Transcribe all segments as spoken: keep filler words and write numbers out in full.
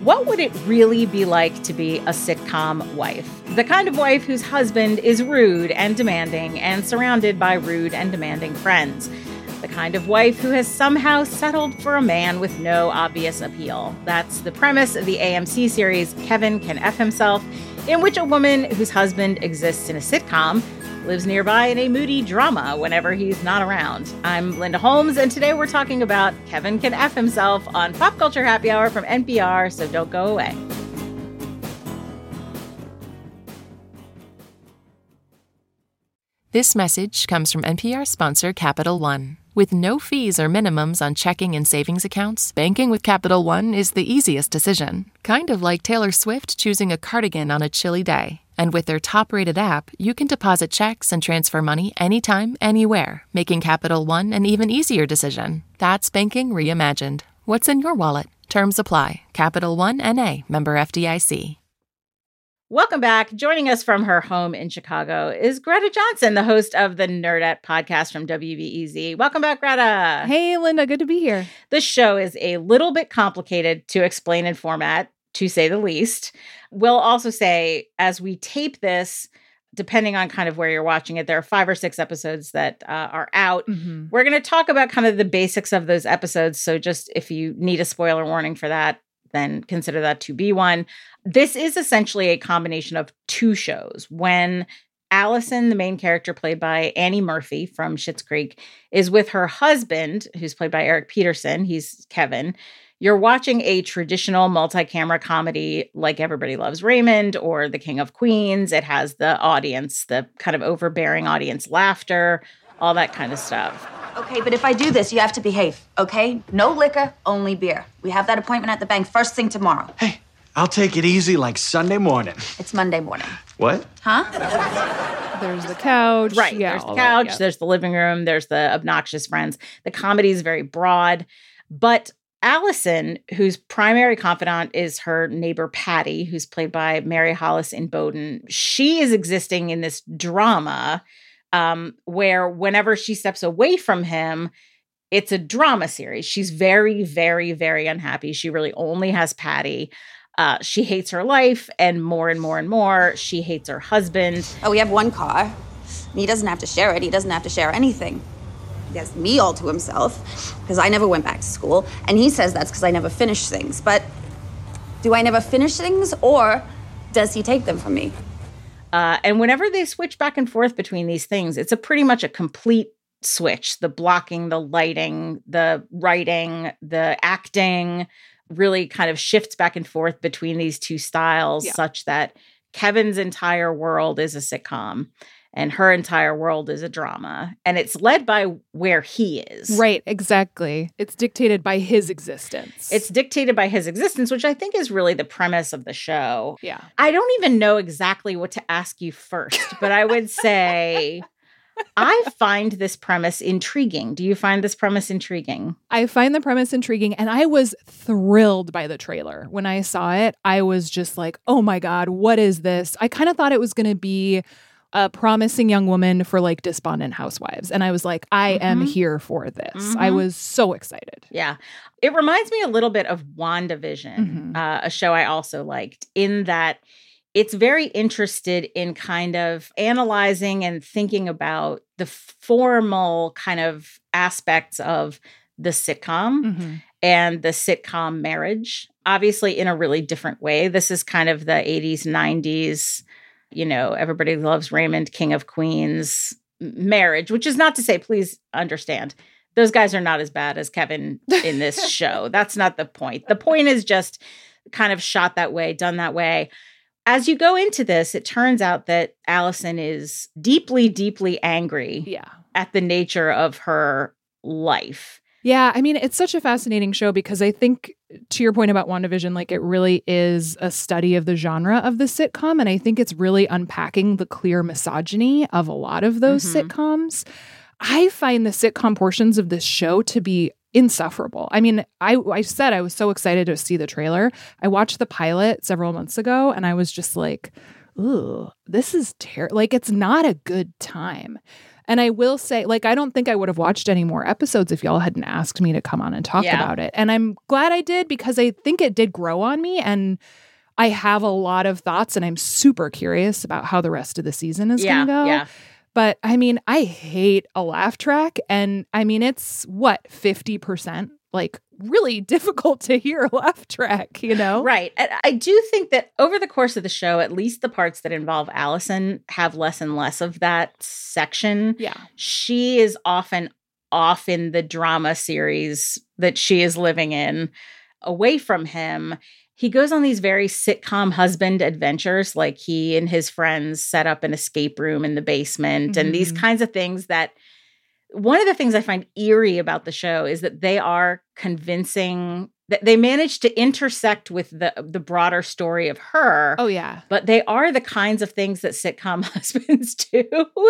What would it really be like to be a sitcom wife? The kind of wife whose husband is rude and demanding and surrounded by rude and demanding friends. The kind of wife who has somehow settled for a man with no obvious appeal. That's the premise of the A M C series Kevin Can F Himself, in which a woman whose husband exists in a sitcom lives nearby in a moody drama whenever he's not around. I'm Linda Holmes, and today we're talking about Kevin Can F Himself on Pop Culture Happy Hour from N P R, so don't go away. This message comes from N P R sponsor Capital One. With no fees or minimums on checking and savings accounts, banking with Capital One is the easiest decision. Kind of like Taylor Swift choosing a cardigan on a chilly day. And with their top-rated app, you can deposit checks and transfer money anytime, anywhere, making Capital One an even easier decision. That's banking reimagined. What's in your wallet? Terms apply. Capital One N A, member F D I C. Welcome back. Joining us from her home in Chicago is Greta Johnson, the host of the Nerdette podcast from W B E Z. Welcome back, Greta. Hey, Linda. Good to be here. The show is a little bit complicated to explain in format, to say the least. We'll also say, as we tape this, depending on kind of where you're watching it, there are five or six episodes that uh, are out. Mm-hmm. We're going to talk about kind of the basics of those episodes. So just if you need a spoiler warning for that, then consider that to be one. This is essentially a combination of two shows. When Allison, the main character played by Annie Murphy from Schitt's Creek, is with her husband, who's played by Eric Peterson, he's Kevin, you're watching a traditional multi-camera comedy like Everybody Loves Raymond or The King of Queens. It has the audience, the kind of overbearing audience laughter, all that kind of stuff. Okay, but if I do this, you have to behave, okay? No liquor, only beer. We have that appointment at the bank first thing tomorrow. Hey, I'll take it easy like Sunday morning. It's Monday morning. What? Huh? There's the couch. Right, yeah, there's the couch, that, yeah. There's the living room, there's the obnoxious friends. The comedy is very broad, but Allison, whose primary confidant is her neighbor Patty, who's played by Mary Hollis in Bowden, she is existing in this drama um, where whenever she steps away from him, it's a drama series. She's very, very, very unhappy. She really only has Patty. Uh, she hates her life, and more and more and more, she hates her husband. Oh, we have one car. He doesn't have to share it. He doesn't have to share anything. He has me all to himself because I never went back to school. And he says that's because I never finished things. But do I never finish things, or does he take them from me? Uh, and whenever they switch back and forth between these things, it's a pretty much a complete switch. The blocking, the lighting, the writing, the acting really kind of shifts back and forth between these two styles, yeah. such that Kevin's entire world is a sitcom. And her entire world is a drama. And it's led by where he is. Right, exactly. It's dictated by his existence. It's dictated by his existence, which I think is really the premise of the show. Yeah. I don't even know exactly what to ask you first, but I would say I find this premise intriguing. Do you find this premise intriguing? I find the premise intriguing, and I was thrilled by the trailer. When I saw it, I was just like, oh my God, what is this? I kind of thought it was going to be a promising young woman for like despondent housewives. And I was like, I mm-hmm. am here for this. Mm-hmm. I was so excited. Yeah. It reminds me a little bit of WandaVision, mm-hmm. uh, a show I also liked, in that it's very interested in kind of analyzing and thinking about the formal kind of aspects of the sitcom mm-hmm. and the sitcom marriage, obviously in a really different way. This is kind of the eighties, nineties, you know, Everybody Loves Raymond, King of Queens marriage, which is not to say, please understand, those guys are not as bad as Kevin in this show. That's not the point. The point is just kind of shot that way, done that way. As you go into this, it turns out that Allison is deeply, deeply angry yeah. at the nature of her life. Yeah, I mean, it's such a fascinating show because I think, to your point about WandaVision, like it really is a study of the genre of the sitcom. And I think it's really unpacking the clear misogyny of a lot of those mm-hmm. sitcoms. I find the sitcom portions of this show to be insufferable. I mean, I, I said I was so excited to see the trailer. I watched the pilot several months ago and I was just like, ooh, this is terrible. Like, it's not a good time. And I will say, like, I don't think I would have watched any more episodes if y'all hadn't asked me to come on and talk Yeah. about it. And I'm glad I did because I think it did grow on me. And I have a lot of thoughts and I'm super curious about how the rest of the season is Yeah, going to go. yeah. But I mean, I hate a laugh track. And I mean, it's what, fifty percent? Like really difficult to hear a laugh track, you know? Right. And I do think that over the course of the show, at least the parts that involve Allison have less and less of that section. Yeah. She is often off in the drama series that she is living in, away from him. He goes on these very sitcom husband adventures, like he and his friends set up an escape room in the basement Mm-hmm. and these kinds of things that one of the things I find eerie about the show is that they are convincing that they manage to intersect with the the broader story of her. Oh, yeah. But they are the kinds of things that sitcom husbands do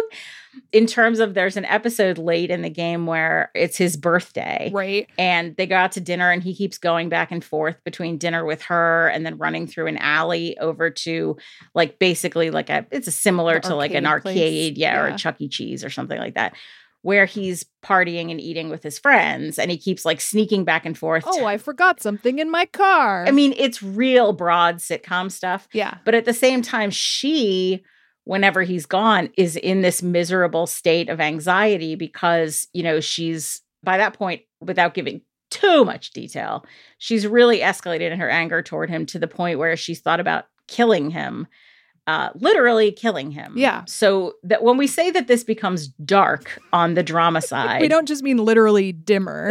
in terms of there's an episode late in the game where it's his birthday. Right. And they go out to dinner and he keeps going back and forth between dinner with her and then running through an alley over to like basically like a, it's a similar The to like an arcade place. arcade, yeah, or Yeah. a Chuck E. Cheese or something like that, where he's partying and eating with his friends and he keeps like sneaking back and forth. Oh, I forgot something in my car. I mean, it's real broad sitcom stuff. yeah. But at the same time, she, whenever he's gone, is in this miserable state of anxiety because, you know, she's by that point, without giving too much detail, she's really escalated in her anger toward him to the point where she's thought about killing him. Uh, literally killing him. Yeah. So that when we say that this becomes dark on the drama side, We don't just mean literally dimmer.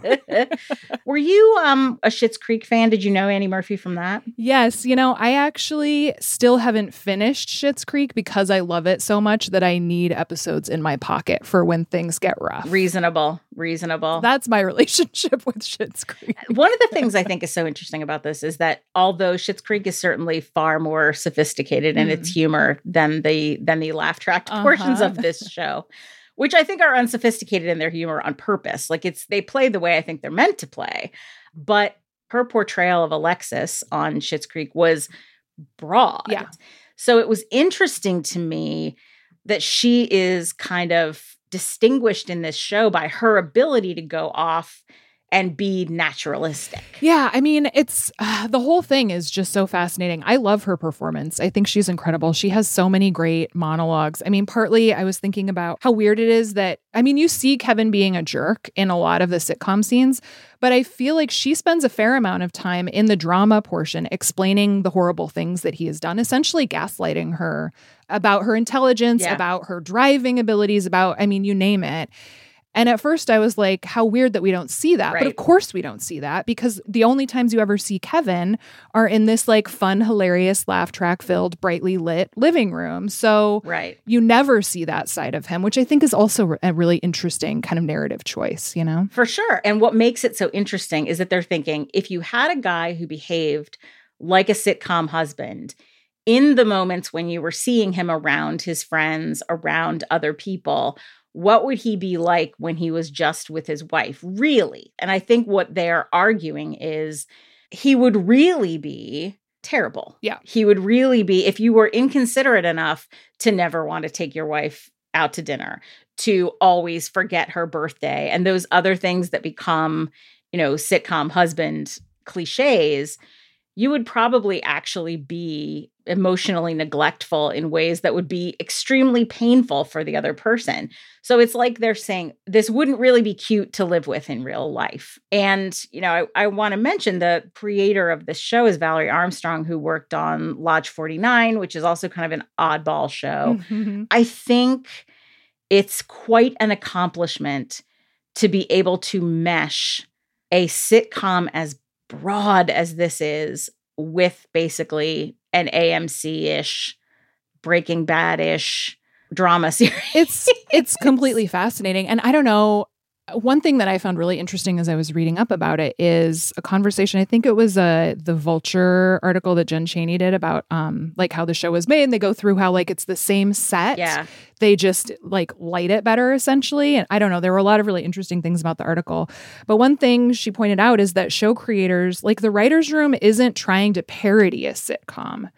Were you um, a Schitt's Creek fan? Did you know Annie Murphy from that? Yes, you know, I actually still haven't finished Schitt's Creek because I love it so much that I need episodes in my pocket for when things get rough. Reasonable, reasonable. That's my relationship with Schitt's Creek. One of the things I think is so interesting about this is that although Schitt's Creek is certainly far more sophisticated in Mm. its humor than the than the laugh track Uh-huh. portions of this show, which I think are unsophisticated in their humor on purpose. Like it's they play the way I think they're meant to play. But her portrayal of Alexis on Schitt's Creek was broad. Yeah. So it was interesting to me that she is kind of distinguished in this show by her ability to go off and be naturalistic. Yeah, I mean, it's uh, the whole thing is just so fascinating. I love her performance. I think she's incredible. She has so many great monologues. I mean, partly I was thinking about how weird it is that, I mean, you see Kevin being a jerk in a lot of the sitcom scenes, but I feel like she spends a fair amount of time in the drama portion explaining the horrible things that he has done, essentially gaslighting her about her intelligence, Yeah. about her driving abilities, about, I mean, you name it. And at first I was like, how weird that we don't see that. But Right. of course we don't see that because the only times you ever see Kevin are in this like fun, hilarious, laugh track filled, brightly lit living room. So Right. you never see that side of him, which I think is also a really interesting kind of narrative choice, you know? For sure. And what makes it so interesting is that they're thinking if you had a guy who behaved like a sitcom husband in the moments when you were seeing him around his friends, around other people, what would he be like when he was just with his wife? Really? And I think what they're arguing is he would really be terrible. Yeah. He would really be, if you were inconsiderate enough to never want to take your wife out to dinner, to always forget her birthday, and those other things that become, you know, sitcom husband cliches, you would probably actually be emotionally neglectful in ways that would be extremely painful for the other person. So it's like they're saying this wouldn't really be cute to live with in real life. And, you know, I, I want to mention the creator of this show is Valerie Armstrong, who worked on Lodge forty-nine, which is also kind of an oddball show. Mhm. I think it's quite an accomplishment to be able to mesh a sitcom as broad as this is with basically an A M C-ish, Breaking Bad-ish drama series. It's it's completely fascinating. And I don't know, one thing that I found really interesting as I was reading up about it is a conversation. I think it was uh, the Vulture article that Jen Chaney did about um, like how the show was made. And they go through how like it's the same set. Yeah. They just like light it better essentially. And I don't know, there were a lot of really interesting things about the article. But one thing she pointed out is that show creators, like the writer's room isn't trying to parody a sitcom.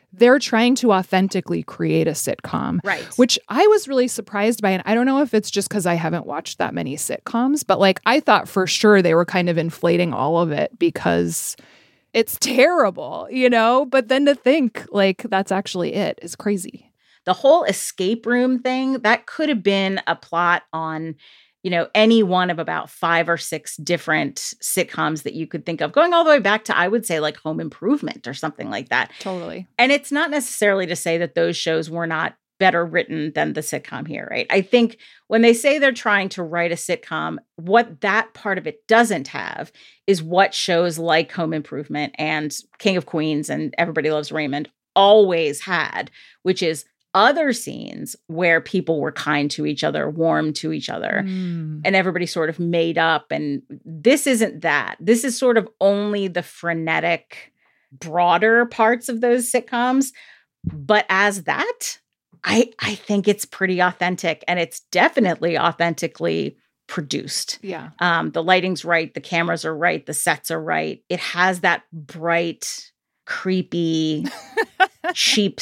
they're trying to authentically create a sitcom. Right. Which I was really surprised by. And I don't know if it's just because I haven't watched that many sitcoms, but like I thought for sure they were kind of inflating all of it because it's terrible, you know? But then to think like that's actually it is crazy. The whole escape room thing, that could have been a plot on, you know, any one of about five or six different sitcoms that you could think of, going all the way back to, I would say, like Home Improvement or something like that. Totally. And it's not necessarily to say that those shows were not better written than the sitcom here, right? I think when they say they're trying to write a sitcom, what that part of it doesn't have is what shows like Home Improvement and King of Queens and Everybody Loves Raymond always had, which is other scenes where people were kind to each other, warm to each other, mm. and everybody sort of made up. And this isn't that. This is sort of only the frenetic, broader parts of those sitcoms. But as that, I I think it's pretty authentic, and it's definitely authentically produced. Yeah. Um, the lighting's right, the cameras are right, the sets are right. It has that bright, creepy, cheap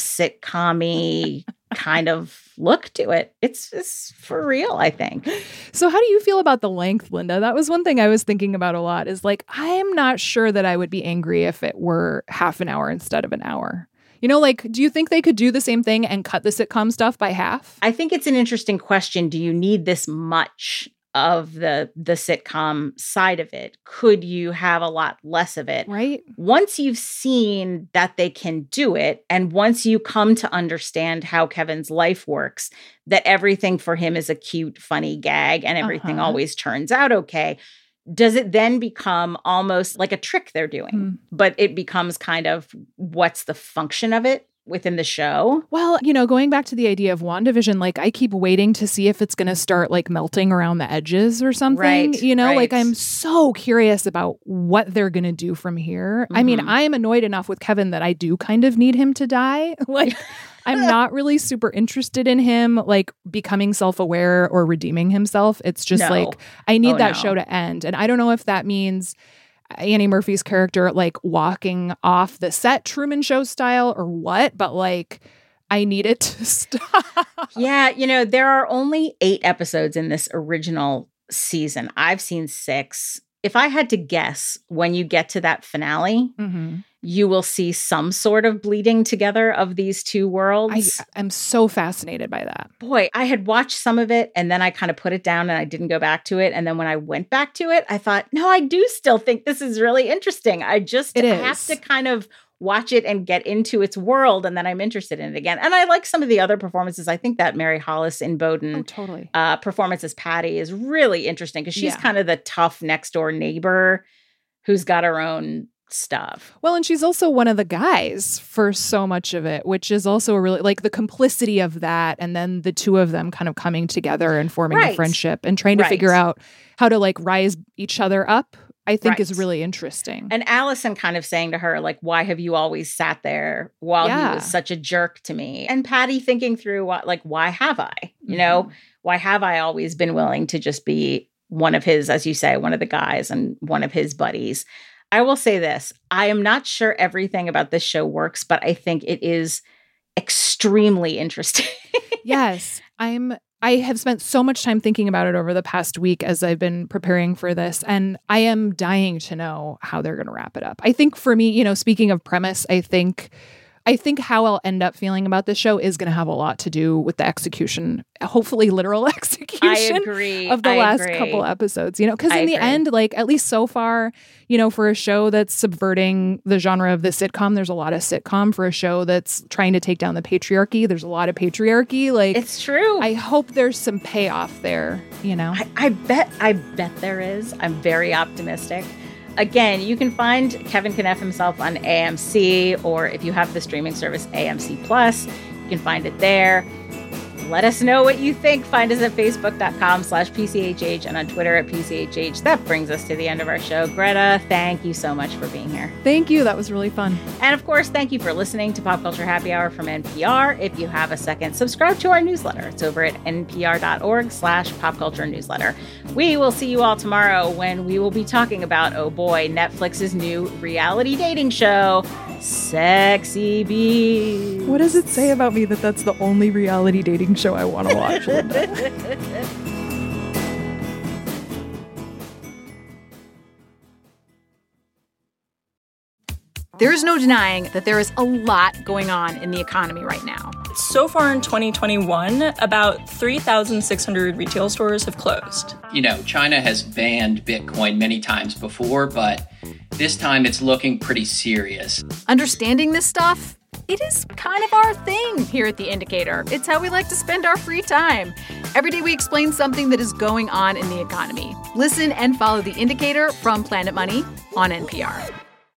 sitcom-y kind of look to it. It's, it's for real, I think. So how do you feel about the length, Linda? That was one thing I was thinking about a lot is like, I'm not sure that I would be angry if it were half an hour instead of an hour. You know, like, do you think they could do the same thing and cut the sitcom stuff by half? I think it's an interesting question. Do you need this much of the the sitcom side of it? Could you have a lot less of it? Right. Once you've seen that they can do it, and once you come to understand how Kevin's life works, that everything for him is a cute, funny gag and everything uh-huh. always turns out okay, does it then become almost like a trick they're doing? Mm. But it becomes kind of, what's the function of it within the show? Well, you know, going back to the idea of WandaVision, like I keep waiting to see if it's going to start like melting around the edges or something. Right, you know, right. like I'm so curious about what they're going to do from here. Mm-hmm. I mean, I am annoyed enough with Kevin that I do kind of need him to die. Like I'm not really super interested in him like becoming self-aware or redeeming himself. It's just no. like I need oh, that no. show to end. And I don't know if that means Annie Murphy's character like walking off the set Truman Show style or what, but like I need it to stop. Yeah, you know, there are only eight episodes in this original season. I've seen six. If I had to guess, when you get to that finale, mm-hmm. you will see some sort of bleeding together of these two worlds. I am so fascinated by that. Boy, I had watched some of it and then I kind of put it down and I didn't go back to it. And then when I went back to it, I thought, no, I do still think this is really interesting. I just it have is. to kind of watch it and get into its world, and then I'm interested in it again. And I like some of the other performances. I think that Mary Hollis in Bowden oh, totally. uh, performance as Patty is really interesting because she's yeah. kind of the tough next door neighbor who's got her own stuff. Well, and she's also one of the guys for so much of it, which is also a really like the complicity of that. And then the two of them kind of coming together and forming right. a friendship and trying to right. figure out how to like rise each other up. I think right. is really interesting. And Allison kind of saying to her, like, why have you always sat there while yeah. he was such a jerk to me? And Patty thinking through what, like, why have I? You mm-hmm. know, why have I always been willing to just be one of his, as you say, one of the guys and one of his buddies? I will say this. I am not sure everything about this show works, but I think it is extremely interesting. Yes. I'm I have spent so much time thinking about it over the past week as I've been preparing for this, and I am dying to know how they're going to wrap it up. I think for me, you know, speaking of premise, I think I think how I'll end up feeling about this show is going to have a lot to do with the execution, hopefully literal execution I agree. of the I last agree. couple episodes, you know, because in the agree. end, like at least so far, you know, for a show that's subverting the genre of the sitcom, there's a lot of sitcom. For a show that's trying to take down the patriarchy, there's a lot of patriarchy. Like it's true. I hope there's some payoff there, you know. I, I bet, I bet there is. I'm very optimistic. Again, you can find Kevin Kneff himself on A M C, or if you have the streaming service A M C Plus, you can find it there. Let us know what you think. Find us at facebook.com slash PCHH and on Twitter at P C H H. That brings us to the end of our show. Greta, thank you so much for being here. Thank you. That was really fun. And of course, thank you for listening to Pop Culture Happy Hour from N P R. If you have a second, subscribe to our newsletter. It's over at npr.org slash popculture newsletter. We will see you all tomorrow when we will be talking about, oh boy, Netflix's new reality dating show, Sexy Beast. What does it say about me that that's the only reality dating show I want to watch, Linda? There is no denying that there is a lot going on in the economy right now. So far in twenty twenty-one, about three thousand six hundred retail stores have closed. You know, China has banned Bitcoin many times before, but this time it's looking pretty serious. Understanding this stuff, it is kind of our thing here at The Indicator. It's how we like to spend our free time. Every day we explain something that is going on in the economy. Listen and follow The Indicator from Planet Money on N P R.